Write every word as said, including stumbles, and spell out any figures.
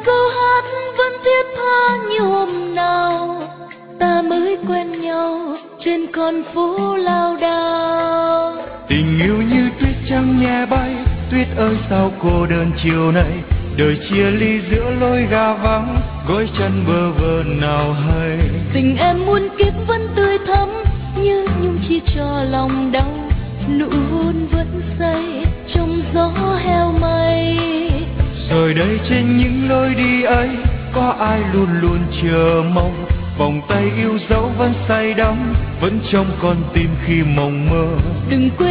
câu hát vẫn thiết tha như hôm nào ta mới quen nhau trên con phố lao đao. Tình yêu như tuyết trắng nhẹ bay, tuyết ơi sao cô đơn chiều nay, đời chia ly giữa lối ga vắng, gối chân bơ vơ nào hay. Tình em muôn kiếp vẫn tươi thắm, như nhung chi cho lòng đau, nụ hôn vẫn say trong gió heo may. Rồi đây trên những lối đi ấy, có ai luôn luôn chờ mong, vòng tay yêu dấu vẫn say đắm, vẫn trong con tim khi mộng mơ. Đừng quên